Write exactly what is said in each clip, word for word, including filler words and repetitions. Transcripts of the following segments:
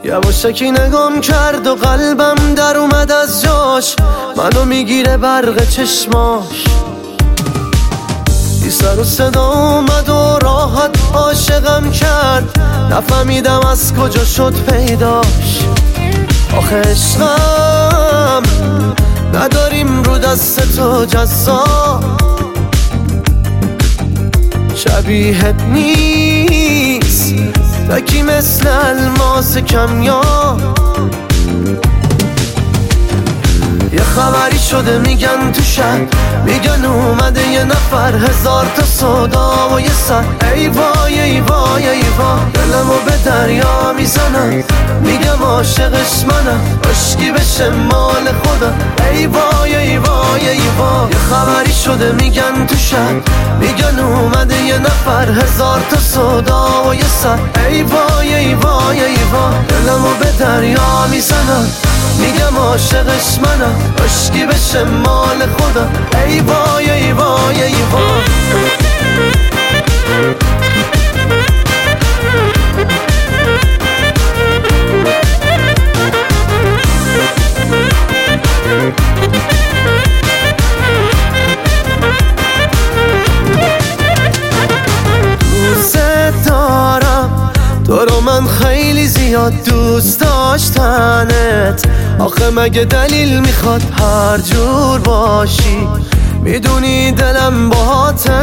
یواشکی نگام کرد و قلبم در اومد از جاش، منو میگیره برق چشماش. بی سر و صدا اومد و راحت عاشقم کرد، نفهمیدم از کجا شد پیداش. آخه عشقم نداریم رو دست تو جزا، شبیهت نیست تکی مثل الماس کمیاب. یه خبری شده میگن تو شهر، میگن اومده یه نفر، هزار تا صدا و یه سر. ای وای ای وای ای وای، دلمو به دریا میزنم، میگم عاشقش منم، عشقی بشه مال خودم. ای وای ای وای ای وای، یه خبری شده میگن تو شهر، میگن اومده یه نفر، هزار تا صدا و یه سر. ای وای ای وای ای وای، دلمو به دریا میزنم، میگم عاشقش منم، عشقی بشه مال خودم. ای وای ای وای ای وای. دوست دارم تو رو، من خیلی زیاد دوست داشتنت. آخه مگه دلیل میخواد هر جور باشی؟ میدونی دلم باهاته،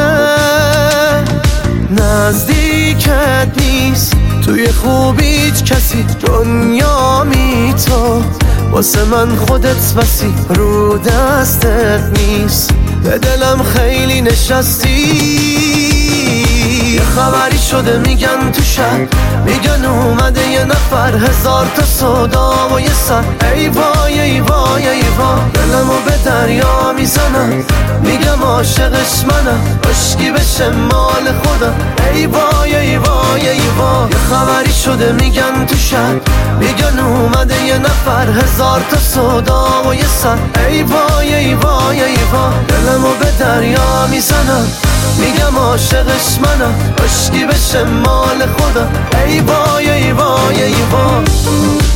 نزدیکت نیست توی خوبیت کسی، دنیا می تو واسه من خودت بسی، رو دستت نیست، به دلم خیلی نشستی. یه خبری شده میگن تو شهر، میگن اومده یه نفر، هزار تا صدا و یه سر. ای وای ای وای ای وای، دلمو به دریا میزنم، میگم عاشقش منم، عشقی بشه مال خودم. ای وای ای وای ای وای، یه خبری شده میگن تو شهر، میگن اومده یه نفر، هزار تا صدا و یه سر. ای وای ای وای ای وای، دلمو به دریا میزنم، میگم عاشقش منم، عشقی بشه مال خودم. ای وای ای وای ای وای.